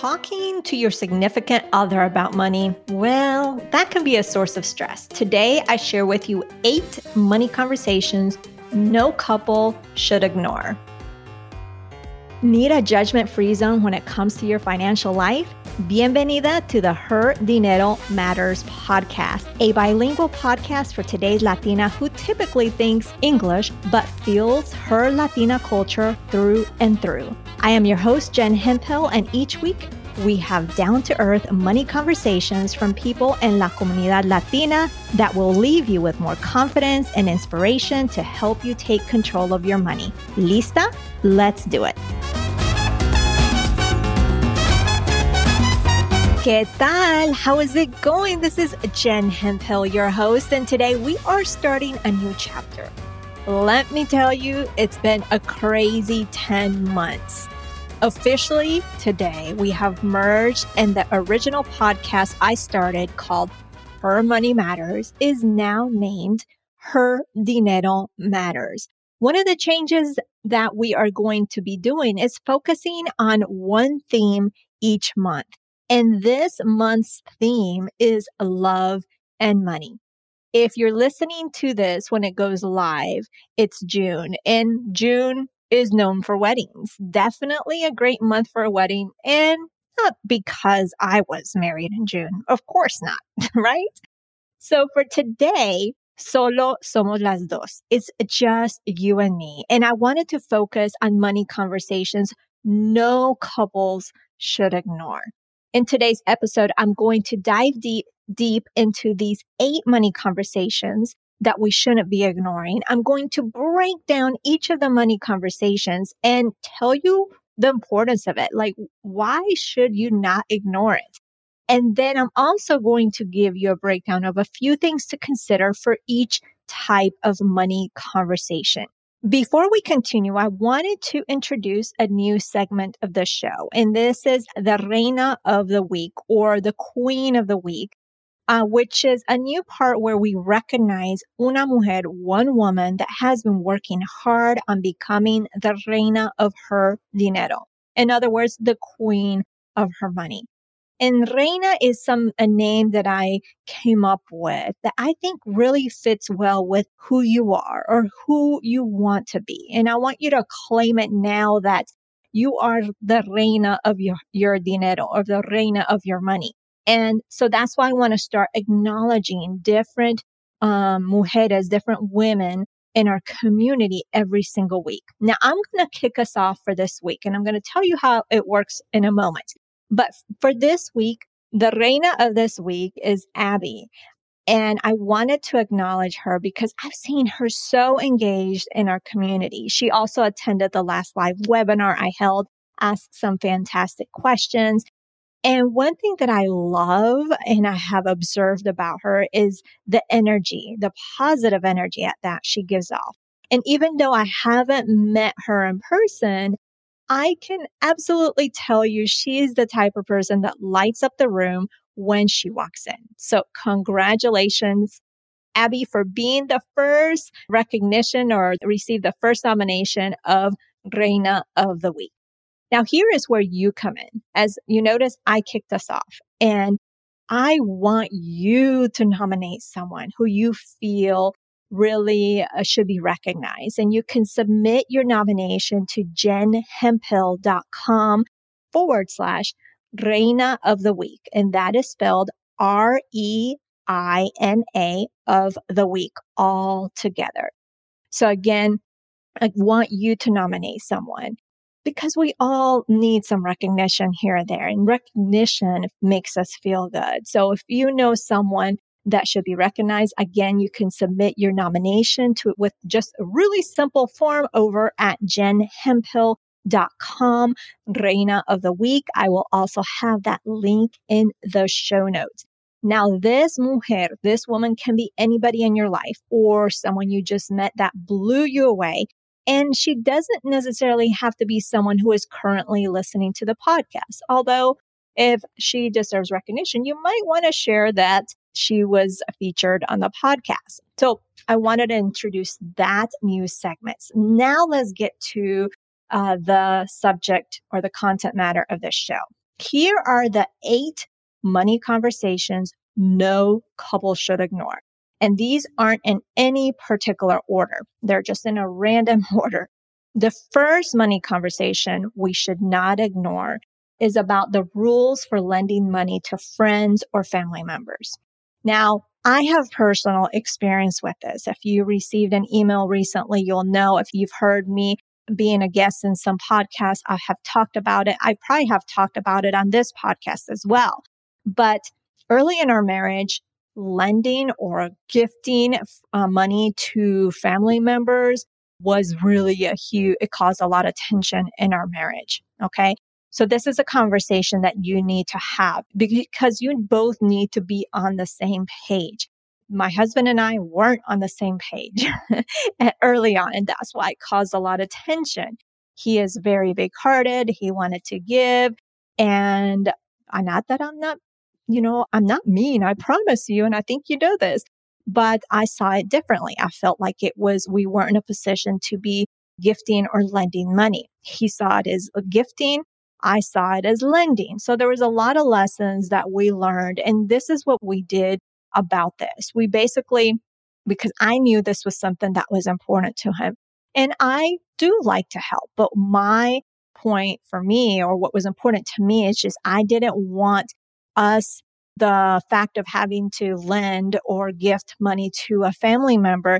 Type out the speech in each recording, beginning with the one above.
Talking to your significant other about money, well, that can be a source of stress. Today, I share with you 8 money conversations no couple should ignore. Need a judgment-free zone when it comes to your financial life? Bienvenida to the Her Dinero Matters podcast, a bilingual podcast for today's Latina who typically thinks English but feels her Latina culture through and through. I am your host, Jen Hemphill, and each week we have down-to-earth money conversations from people in La Comunidad Latina that will leave you with more confidence and inspiration to help you take control of your money. Lista? Let's do it. ¿Qué tal? How is it going? This is Jen Hemphill, your host, and today we are starting a new chapter. Let me tell you, it's been a crazy 10 months. Officially, today, we have merged, and the original podcast I started called Her Money Matters is now named Her Dinero Matters. One of the changes that we are going to be doing is focusing on one theme each month. And this month's theme is love and money. If you're listening to this when it goes live, it's June, and June is known for weddings. Definitely a great month for a wedding, and not because I was married in June. Of course not, right? So for today, solo somos las dos. It's just you and me. And I wanted to focus on money conversations no couples should ignore. In today's episode, I'm going to dive deep into these 8 money conversations that we shouldn't be ignoring. I'm going to break down each of the money conversations and tell you the importance of it. Like, why should you not ignore it? And then I'm also going to give you a breakdown of a few things to consider for each type of money conversation. Before we continue, I wanted to introduce a new segment of the show, and this is the Reina of the Week, or the Queen of the Week, which is a new part where we recognize una mujer, one woman that has been working hard on becoming the reina of her dinero. In other words, the queen of her money. And reina is a name that I came up with that I think really fits well with who you are or who you want to be. And I want you to claim it now that you are the reina of your dinero, or the reina of your money. And so that's why I want to start acknowledging different mujeres, different women in our community every single week. Now, I'm going to kick us off for this week, and I'm going to tell you how it works in a moment. But for this week, the reina of this week is Abby. And I wanted to acknowledge her because I've seen her so engaged in our community. She also attended the last live webinar I held, asked some fantastic questions. And one thing that I love and I have observed about her is the energy, the positive energy that she gives off. And even though I haven't met her in person, I can absolutely tell you she's the type of person that lights up the room when she walks in. So congratulations, Abby, for being the first recognition or receive the first nomination of Reina of the Week. Now, here is where you come in. As you notice, I kicked us off, and I want you to nominate someone who you feel really should be recognized. And you can submit your nomination to jenhemphill.com/Reina of the Week. And that is spelled REINA of the week all together. So again, I want you to nominate someone, because we all need some recognition here and there, and recognition makes us feel good. So if you know someone that should be recognized, again, you can submit your nomination to it with just a really simple form over at jenhemphill.com, Reina of the Week. I will also have that link in the show notes. Now, this woman can be anybody in your life or someone you just met that blew you away. And she doesn't necessarily have to be someone who is currently listening to the podcast. Although if she deserves recognition, you might want to share that she was featured on the podcast. So I wanted to introduce that new segment. Now let's get to the subject or the content matter of this show. Here are the 8 money conversations no couple should ignore. And these aren't in any particular order. They're just in a random order. The first money conversation we should not ignore is about the rules for lending money to friends or family members. Now, I have personal experience with this. If you received an email recently, you'll know. If you've heard me being a guest in some podcasts, I have talked about it. I probably have talked about it on this podcast as well. But early in our marriage, lending or gifting money to family members was really it caused a lot of tension in our marriage. Okay. So this is a conversation that you need to have because you both need to be on the same page. My husband and I weren't on the same page early on, and that's why it caused a lot of tension. He is very big-hearted. He wanted to give, and not that I'm not, I'm not mean. I promise you, and I think you know this, but I saw it differently. I felt like we weren't in a position to be gifting or lending money. He saw it as gifting. I saw it as lending. So there was a lot of lessons that we learned. And this is what we did about this. We basically, because I knew this was something that was important to him. And I do like to help. But my point for me, or what was important to me, is just I didn't want the fact of having to lend or gift money to a family member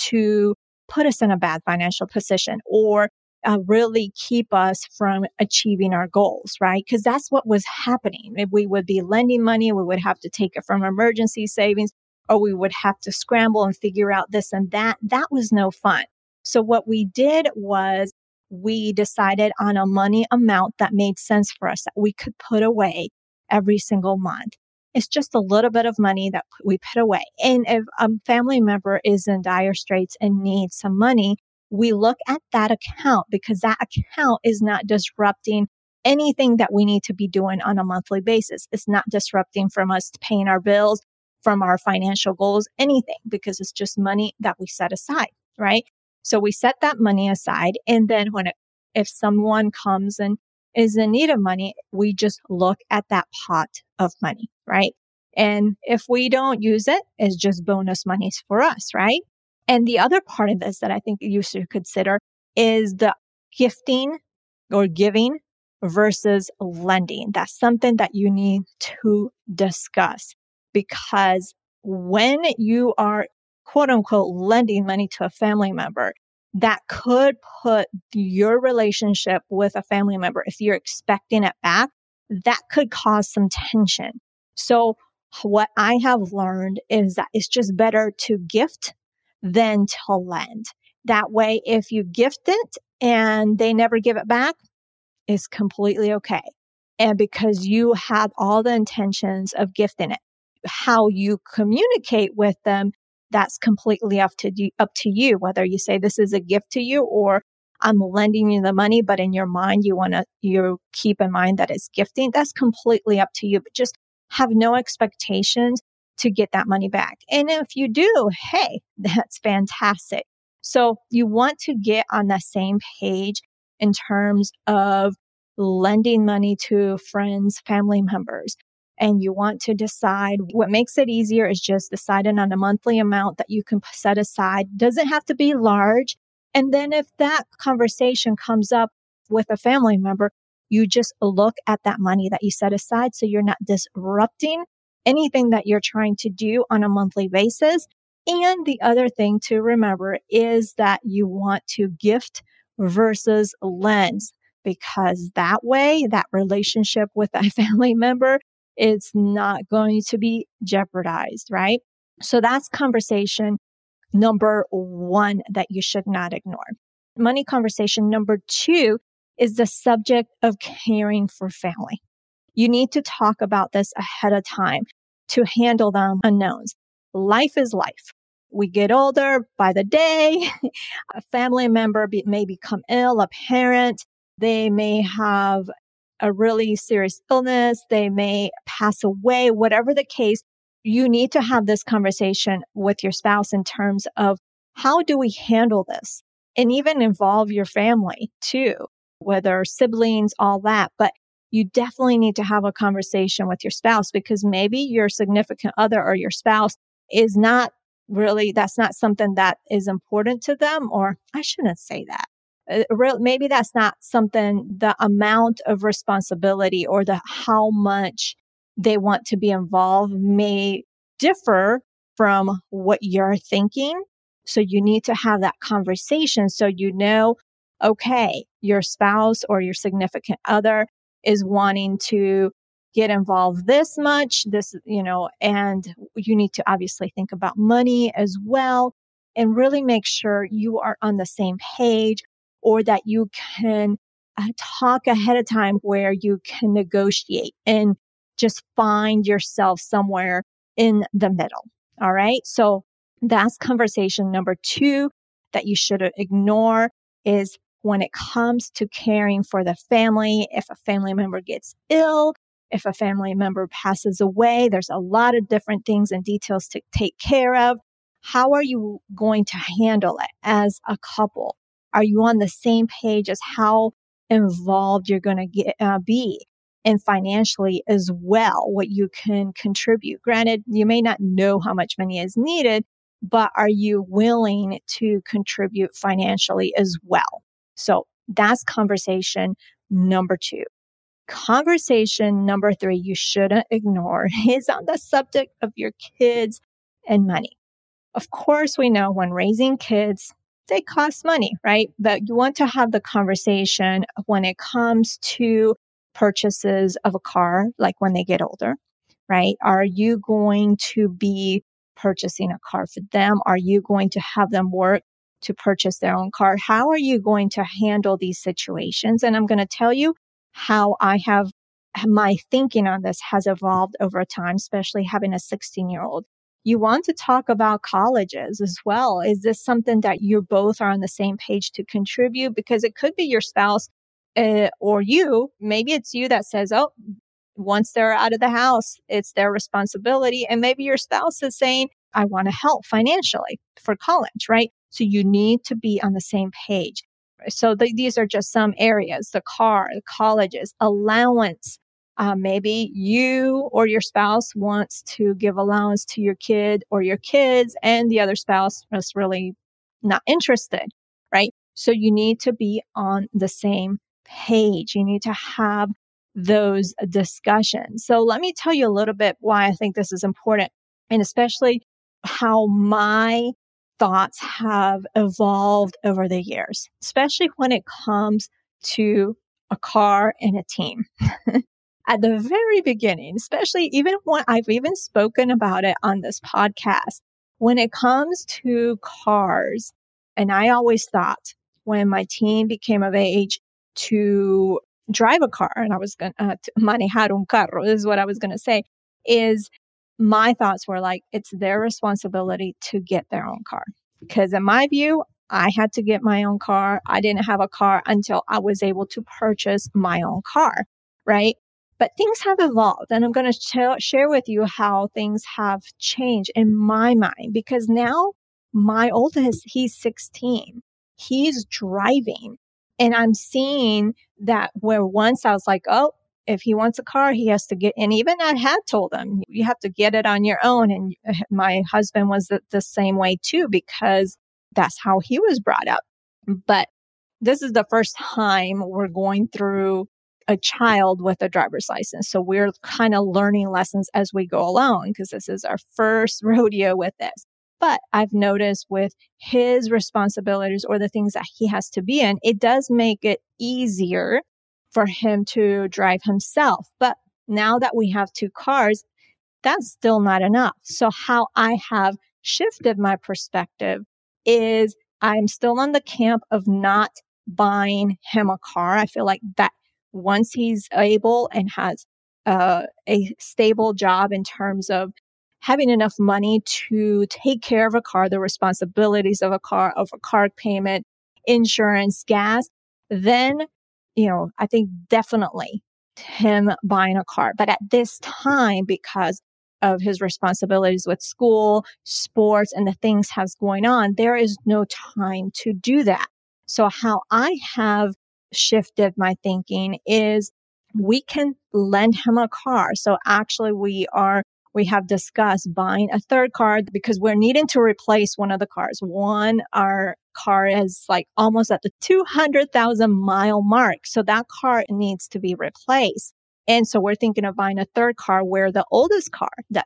to put us in a bad financial position or really keep us from achieving our goals, right? Because that's what was happening. If we would be lending money, we would have to take it from emergency savings, or we would have to scramble and figure out this and that. That was no fun. So what we did was we decided on a money amount that made sense for us, that we could put away every single month. It's just a little bit of money that we put away. And if a family member is in dire straits and needs some money, we look at that account because that account is not disrupting anything that we need to be doing on a monthly basis. It's not disrupting from us paying our bills, from our financial goals, anything, because it's just money that we set aside, right? So we set that money aside. And then if someone comes and is in need of money, we just look at that pot of money, right? And if we don't use it, it's just bonus monies for us, right? And the other part of this that I think you should consider is the gifting or giving versus lending. That's something that you need to discuss, because when you are quote unquote lending money to a family member, that could put your relationship with a family member, if you're expecting it back, that could cause some tension. So what I have learned is that it's just better to gift than to lend. That way, if you gift it and they never give it back, it's completely okay. And because you had all the intentions of gifting it, how you communicate with them, that's completely up to you, whether you say this is a gift to you or I'm lending you the money, but in your mind, you keep in mind that it's gifting. That's completely up to you, but just have no expectations to get that money back. And if you do, hey, that's fantastic. So you want to get on the same page in terms of lending money to friends, family members. And you want to decide what makes it easier is just deciding on a monthly amount that you can set aside. Doesn't have to be large. And then if that conversation comes up with a family member, you just look at that money that you set aside so you're not disrupting anything that you're trying to do on a monthly basis. And the other thing to remember is that you want to gift versus lend, because that way, that relationship with that family member, it's not going to be jeopardized, right? So that's conversation number 1 that you should not ignore. Money conversation number 2 is the subject of caring for family. You need to talk about this ahead of time to handle the unknowns. Life is life. We get older by the day. A family member may become ill, a parent. They may have a really serious illness. They may pass away, whatever the case. You need to have this conversation with your spouse in terms of how do we handle this? And even involve your family too, whether siblings, all that. But you definitely need to have a conversation with your spouse, because maybe your significant other or your spouse is not really, that's not something that is important to them. Or I shouldn't say that. Maybe that's not something, the amount of responsibility or the how much they want to be involved may differ from what you're thinking. So you need to have that conversation so you know, okay, your spouse or your significant other is wanting to get involved this much, and you need to obviously think about money as well and really make sure you are on the same page, or that you can talk ahead of time where you can negotiate and just find yourself somewhere in the middle. All right. So that's conversation number 2 that you shouldn't ignore, is when it comes to caring for the family. If a family member gets ill, if a family member passes away, there's a lot of different things and details to take care of. How are you going to handle it as a couple? Are you on the same page as how involved you're going to be? And financially as well, what you can contribute. Granted, you may not know how much money is needed, but are you willing to contribute financially as well? So that's conversation number 2. Conversation number 3 you shouldn't ignore is on the subject of your kids and money. Of course, we know when raising kids, they cost money, right? But you want to have the conversation when it comes to purchases of a car, like when they get older, right? Are you going to be purchasing a car for them? Are you going to have them work to purchase their own car? How are you going to handle these situations? And I'm going to tell you how my thinking on this has evolved over time, especially having a 16-year-old. You want to talk about colleges as well. Is this something that you both are on the same page to contribute? Because it could be your spouse or you. Maybe it's you that says, oh, once they're out of the house, it's their responsibility. And maybe your spouse is saying, I want to help financially for college, right? So you need to be on the same page. So these are just some areas: the car, the colleges, allowance. Maybe you or your spouse wants to give allowance to your kid or your kids, and the other spouse is really not interested, right? So you need to be on the same page. You need to have those discussions. So let me tell you a little bit why I think this is important, and especially how my thoughts have evolved over the years, especially when it comes to a car and a team. At the very beginning, especially even when I've even spoken about it on this podcast, when it comes to cars, and I always thought when my teen became of age to drive a car, and I was going to manejar un carro, this is what I was going to say, is my thoughts were like, it's their responsibility to get their own car. Because in my view, I had to get my own car. I didn't have a car until I was able to purchase my own car, right? But things have evolved, and I'm going to share with you how things have changed in my mind, because now my oldest, he's 16. He's driving, and I'm seeing that where once I was like, oh, if he wants a car, he has to get, and even I had told him, you have to get it on your own. And my husband was the same way too, because that's how he was brought up. But this is the first time we're going through a child with a driver's license. So we're kind of learning lessons as we go along, because this is our first rodeo with this. But I've noticed with his responsibilities or the things that he has to be in, it does make it easier for him to drive himself. But now that we have 2 cars, that's still not enough. So how I have shifted my perspective is I'm still on the camp of not buying him a car. I feel like that once he's able and has a stable job in terms of having enough money to take care of a car, the responsibilities of a car payment, insurance, gas, then, I think definitely him buying a car. But at this time, because of his responsibilities with school, sports, and the things has going on, there is no time to do that. So how I have shifted my thinking is we can lend him a car. So actually we have discussed buying a third car because we're needing to replace one of the cars. One, our car is like almost at the 200,000 mile mark. So that car needs to be replaced. And so we're thinking of buying a third car where the oldest car, that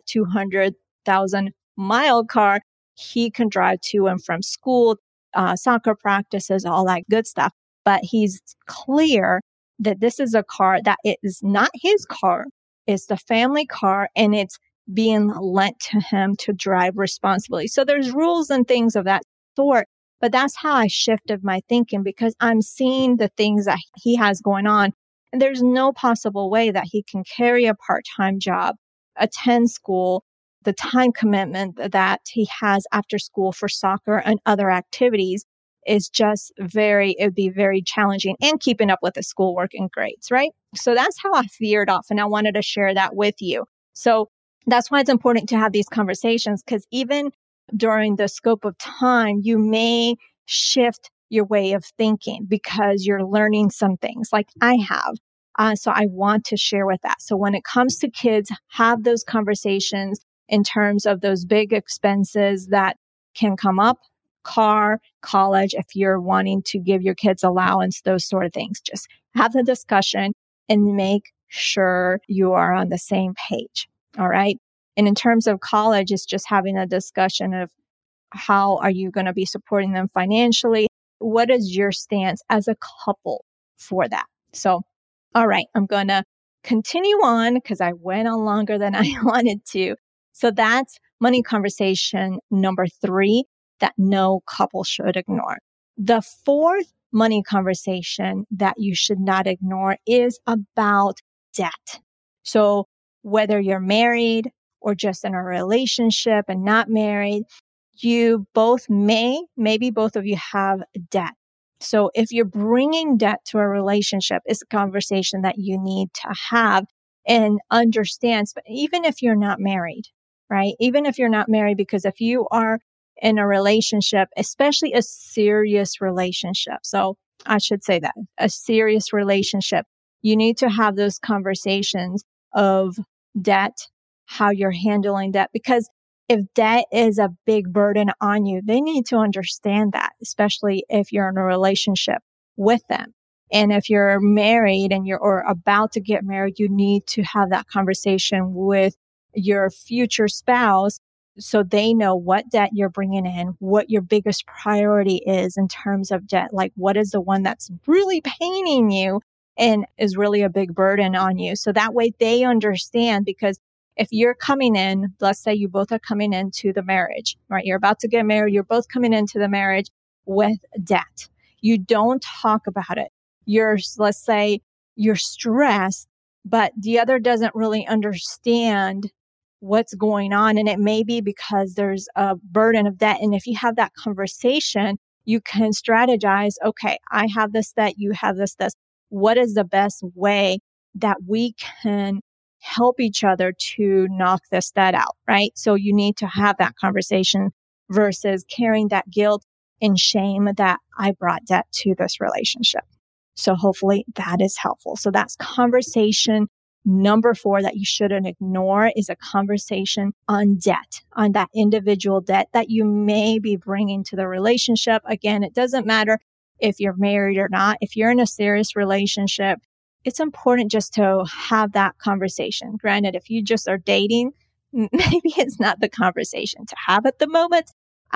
200,000 mile car, he can drive to and from school, soccer practices, all that good stuff. But he's clear that this is a car that it is not his car. It's the family car and it's being lent to him to drive responsibly. So there's rules and things of that sort. But that's how I shifted my thinking because I'm seeing the things that he has going on. And there's no possible way that he can carry a part-time job, attend school, the time commitment that he has after school for soccer and other activities is just it'd be very challenging and keeping up with the schoolwork and grades, right? So that's how I veered off and I wanted to share that with you. So that's why it's important to have these conversations because even during the scope of time, you may shift your way of thinking because you're learning some things like I have. So I want to share with that. So when it comes to kids, have those conversations in terms of those big expenses that can come up, car, college, if you're wanting to give your kids allowance, those sort of things. Just have the discussion and make sure you are on the same page. All right. And in terms of college, it's just having a discussion of how are you going to be supporting them financially? What is your stance as a couple for that? So, all right, I'm going to continue on because I went on longer than I wanted to. So that's money conversation number 3 that no couple should ignore. The fourth money conversation that you should not ignore is about debt. So whether you're married or just in a relationship and not married, you both maybe both of you have debt. So if you're bringing debt to a relationship, it's a conversation that you need to have and understand, even if you're not married, right? Even if you're not married, because if you are in a relationship, especially a serious relationship, so I should say that, a serious relationship, you need to have those conversations of debt, how you're handling debt, because if debt is a big burden on you, they need to understand that, especially if you're in a relationship with them. And if you're married and or about to get married, you need to have that conversation with your future spouse so they know what debt you're bringing in, what your biggest priority is in terms of debt. Like what is the one that's really paining you and is really a big burden on you. So that way they understand, because if you're coming in, let's say you both are coming into the marriage, right? You're about to get married. You're both coming into the marriage with debt. You don't talk about it. Let's say you're stressed, but the other doesn't really understand what's going on. And it may be because there's a burden of debt. And if you have that conversation, you can strategize, okay, I have this debt, you have this. What is the best way that we can help each other to knock this debt out, right? So you need to have that conversation versus carrying that guilt and shame that I brought debt to this relationship. So hopefully that is helpful. So that's conversation number 4 that you shouldn't ignore, is a conversation on debt, on that individual debt that you may be bringing to the relationship. Again, it doesn't matter if you're married or not. If you're in a serious relationship, it's important just to have that conversation. Granted, if you just are dating, maybe it's not the conversation to have at the moment.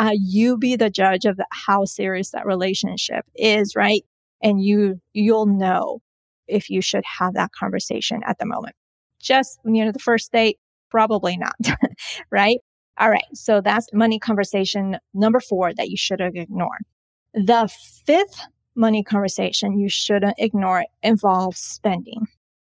You be the judge of how serious that relationship is, right? And you'll know if you should have that conversation at the moment. Just, the first date, probably not, right? All right. So that's money conversation number 4 that you shouldn't ignore. The 5th money conversation you shouldn't ignore involves spending.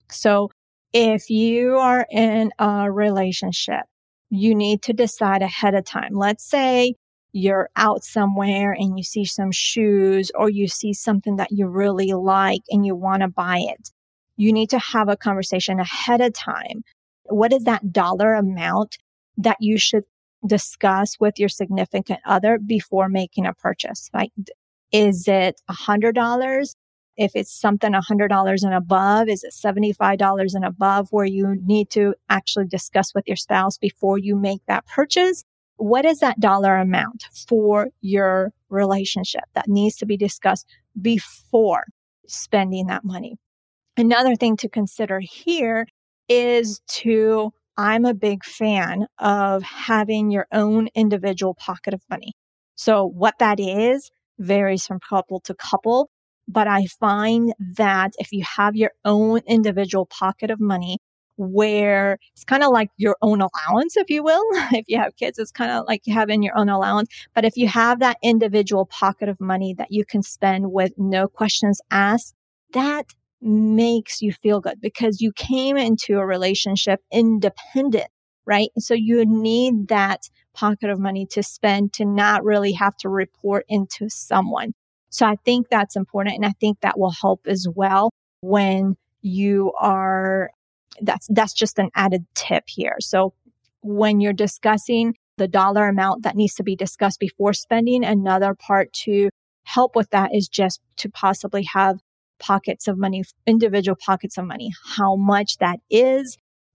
So if you are in a relationship, you need to decide ahead of time. Let's say you're out somewhere and you see some shoes or you see something that you really like and you want to buy it. You need to have a conversation ahead of time. What is that dollar amount that you should discuss with your significant other before making a purchase? Like, is it $100? if it's something $100 and above, is it $75 and above where you need to actually discuss with your spouse before you make that purchase? What is that dollar amount for your relationship that needs to be discussed before spending that money? Another thing to consider here is I'm a big fan of having your own individual pocket of money. So what that is varies from couple to couple, but I find that if you have your own individual pocket of money where it's kind of like your own allowance, if you will, if you have kids, it's kind of like having your own allowance. But if you have that individual pocket of money that you can spend with no questions asked, that makes you feel good because you came into a relationship independent, right? So you need that pocket of money to spend to not really have to report into someone. So I think that's important. And I think that will help as well when you are, that's just an added tip here. So when you're discussing the dollar amount that needs to be discussed before spending, another part to help with that is just to possibly have pockets of money, individual pockets of money. How much that is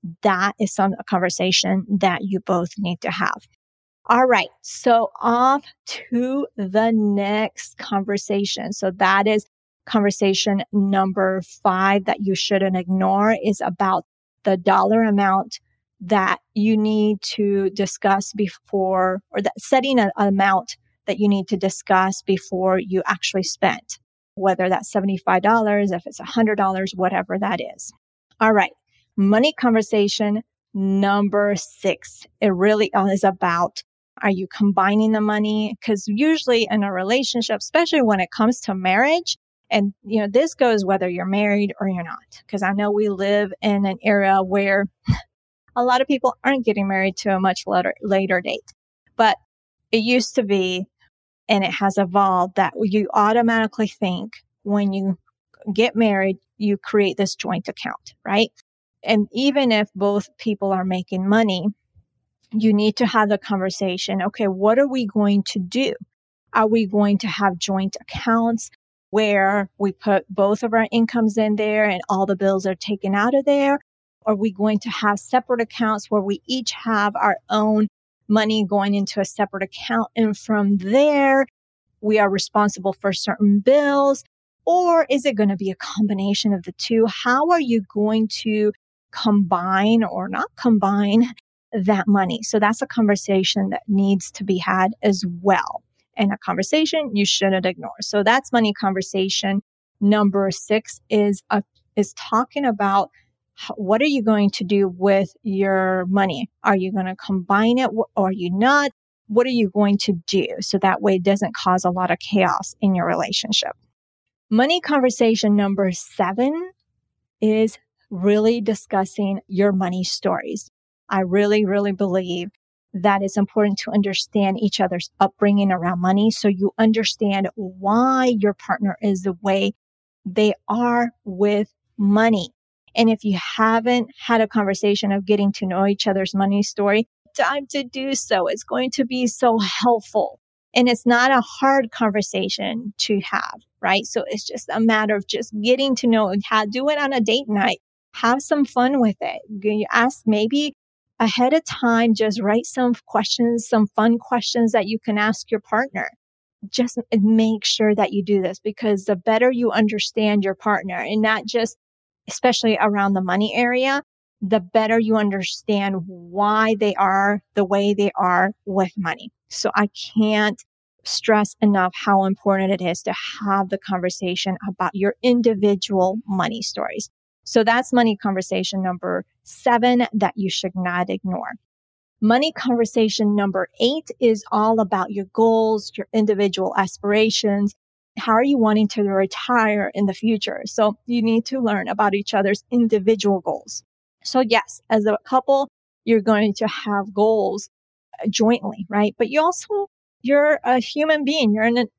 a conversation that you both need to have. All right. So off to the next conversation. So that is conversation number 5 that you shouldn't ignore, is about the dollar amount that you need to discuss before, or that setting an amount that you need to discuss before you actually spend, whether that's $75, if it's $100, whatever that is. All right. Money conversation number 6. It really is about, are you combining the money? Because usually in a relationship, especially when it comes to marriage, and this goes whether you're married or you're not, because I know we live in an era where a lot of people aren't getting married to a much later date. But it used to be, and it has evolved, that you automatically think when you get married, you create this joint account, right? And even if both people are making money, you need to have the conversation. Okay, what are we going to do? Are we going to have joint accounts where we put both of our incomes in there and all the bills are taken out of there? Are we going to have separate accounts where we each have our own money going into a separate account, and from there, we are responsible for certain bills? Or is it going to be a combination of the two? How are you going to combine or not combine that money? So that's a conversation that needs to be had as well, and a conversation you shouldn't ignore. So that's money conversation number 6, is talking about what are you going to do with your money? Are you going to combine it or are you not? What are you going to do? So that way it doesn't cause a lot of chaos in your relationship. Money conversation number 7 is really discussing your money stories. I really, really believe that it's important to understand each other's upbringing around money, so you understand why your partner is the way they are with money. And if you haven't had a conversation of getting to know each other's money story, time to do so. It's going to be so helpful. And it's not a hard conversation to have, right? So it's just a matter of just getting to know and do it on a date night. Have some fun with it. You ask maybe ahead of time, just write some questions, some fun questions that you can ask your partner. Just make sure that you do this, because the better you understand your partner, and not just, especially around the money area, the better you understand why they are the way they are with money. So I can't stress enough how important it is to have the conversation about your individual money stories. So that's money conversation number 7 that you should not ignore. Money conversation number 8 is all about your goals, your individual aspirations. How are you wanting to retire in the future? So you need to learn about each other's individual goals. So yes, as a couple, you're going to have goals jointly, right? But you're a human being.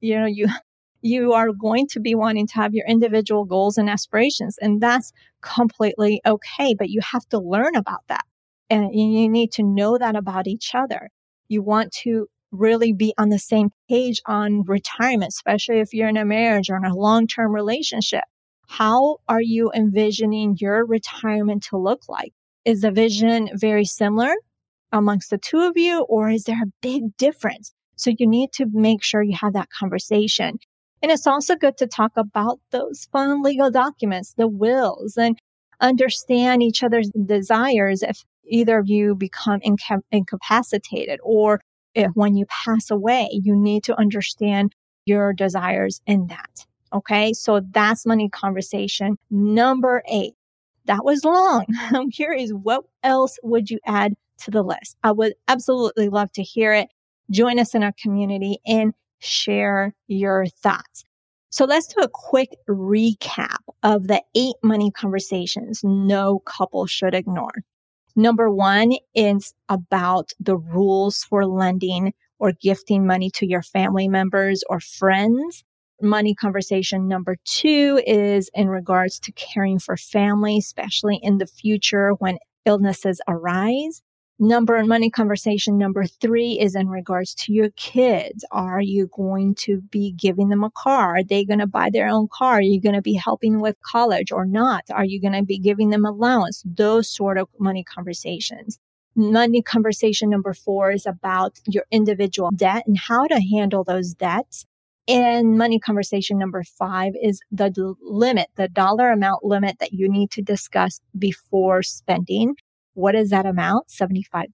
You are going to be wanting to have your individual goals and aspirations, and that's completely okay. But you have to learn about that, and you need to know that about each other. You want to really be on the same page on retirement, especially if you're in a marriage or in a long-term relationship. How are you envisioning your retirement to look like? Is the vision very similar amongst the two of you, or is there a big difference? So you need to make sure you have that conversation. And it's also good to talk about those fun legal documents, the wills, and understand each other's desires if either of you become incapacitated, or if when you pass away, you need to understand your desires in that. Okay, so that's money conversation number 8. That was long. I'm curious, what else would you add to the list? I would absolutely love to hear it. Join us in our community and share your thoughts. So let's do a quick recap of the 8 money conversations no couple should ignore. Number 1 is about the rules for lending or gifting money to your family members or friends. Money conversation number 2 is in regards to caring for family, especially in the future when illnesses arise. Money conversation number 3 is in regards to your kids. Are you going to be giving them a car? Are they going to buy their own car? Are you going to be helping with college or not? Are you going to be giving them allowance? Those sort of money conversations. Money conversation number 4 is about your individual debt and how to handle those debts. And money conversation number 5 is the limit, the dollar amount limit that you need to discuss before spending. What is that amount? $75,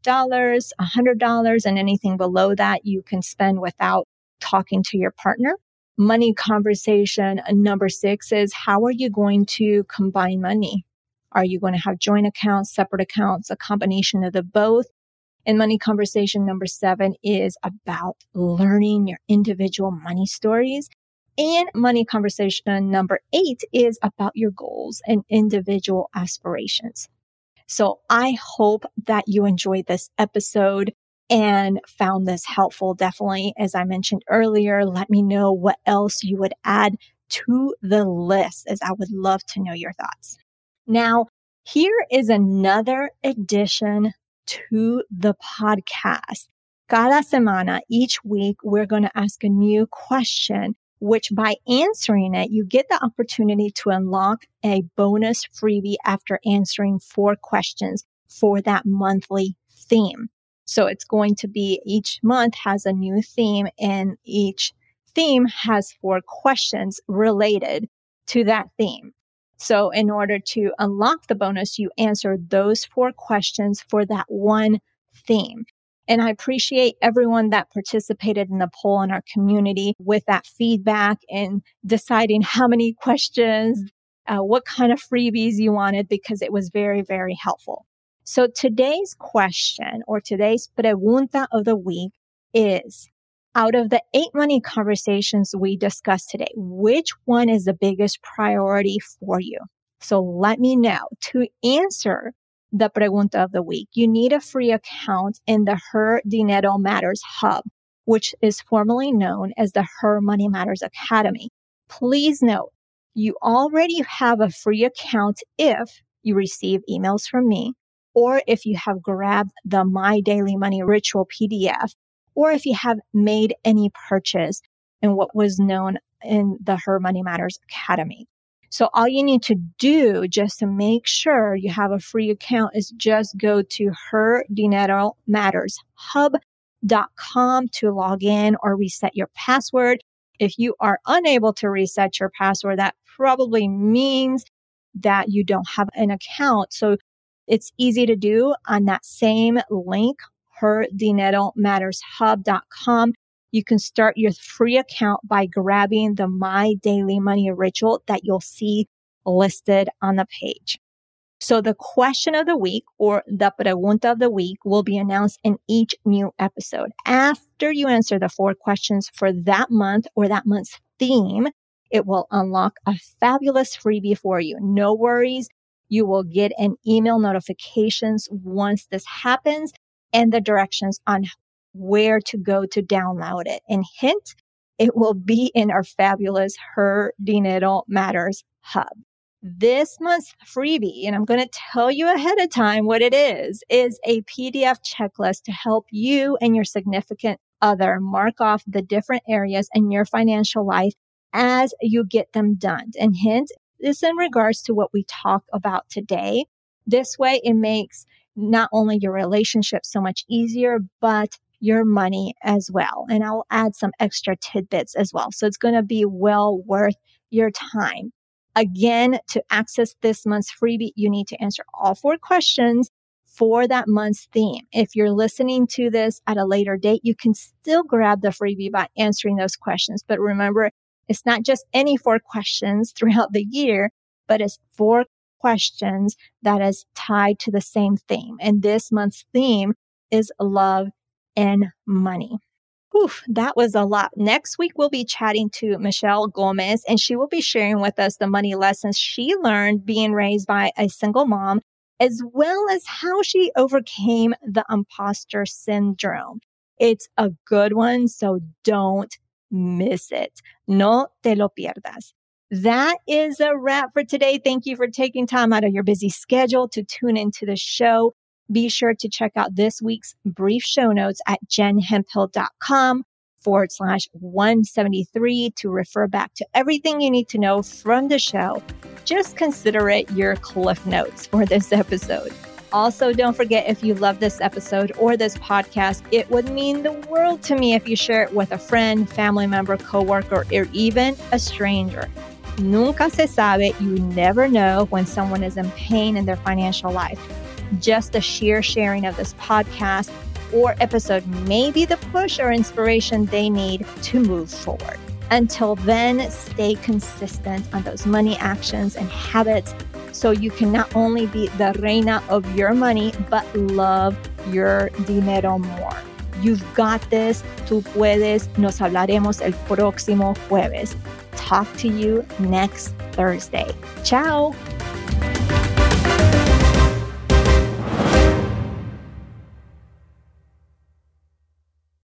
$100, and anything below that you can spend without talking to your partner. Money conversation number 6 is how are you going to combine money? Are you going to have joint accounts, separate accounts, a combination of the both? And money conversation number 7 is about learning your individual money stories. And money conversation number 8 is about your goals and individual aspirations. So I hope that you enjoyed this episode and found this helpful. Definitely, as I mentioned earlier, let me know what else you would add to the list, as I would love to know your thoughts. Now, here is another addition to the podcast. Cada semana, each week, we're going to ask a new question, which by answering it, you get the opportunity to unlock a bonus freebie after answering 4 questions for that monthly theme. So it's going to be each month has a new theme, and each theme has 4 questions related to that theme. So in order to unlock the bonus, you answer those 4 questions for that one theme. And I appreciate everyone that participated in the poll in our community with that feedback and deciding how many questions, what kind of freebies you wanted, because it was very, very helpful. So today's question, or today's pregunta of the week, is, out of the 8 money conversations we discussed today, which one is the biggest priority for you? So let me know. To answer the pregunta of the week, you need a free account in the Her Dinero Matters Hub, which is formerly known as the Her Money Matters Academy. Please note, you already have a free account if you receive emails from me, or if you have grabbed the My Daily Money Ritual PDF, or if you have made any purchase in what was known in the Her Money Matters Academy. So all you need to do just to make sure you have a free account is just go to herdineromattershub.com to log in or reset your password. If you are unable to reset your password, that probably means that you don't have an account. So it's easy to do on that same link, herdineromattershub.com. You can start your free account by grabbing the My Daily Money Ritual that you'll see listed on the page. So the question of the week, or the pregunta of the week, will be announced in each new episode. After you answer the 4 questions for that month or that month's theme, it will unlock a fabulous freebie for you. No worries. You will get an email notifications once this happens and the directions on where to go to download it. And hint, it will be in our fabulous Her Dinero Matters Hub. This month's freebie, and I'm going to tell you ahead of time what it is a PDF checklist to help you and your significant other mark off the different areas in your financial life as you get them done. And hint, is in regards to what we talk about today. This way, it makes not only your relationship so much easier, but your money as well. And I'll add some extra tidbits as well. So it's going to be well worth your time. Again, to access this month's freebie, you need to answer all 4 questions for that month's theme. If you're listening to this at a later date, you can still grab the freebie by answering those questions. But remember, it's not just any 4 questions throughout the year, but it's 4 questions that is tied to the same theme. And this month's theme is love and money. Oof, that was a lot. Next week, we'll be chatting to Michelle Gomez, and she will be sharing with us the money lessons she learned being raised by a single mom, as well as how she overcame the imposter syndrome. It's a good one, so don't miss it. No te lo pierdas. That is a wrap for today. Thank you for taking time out of your busy schedule to tune into the show. Be sure to check out this week's brief show notes at jenhemphill.com/173 to refer back to everything you need to know from the show. Just consider it your Cliff Notes for this episode. Also, don't forget, if you love this episode or this podcast, it would mean the world to me if you share it with a friend, family member, coworker, or even a stranger. Nunca se sabe. You never know when someone is in pain in their financial life. Just the sheer sharing of this podcast or episode may be the push or inspiration they need to move forward. Until then, stay consistent on those money actions and habits so you can not only be the reina of your money, but love your dinero more. You've got this. Tú puedes. Nos hablaremos el próximo jueves. Talk to you next Thursday. Ciao.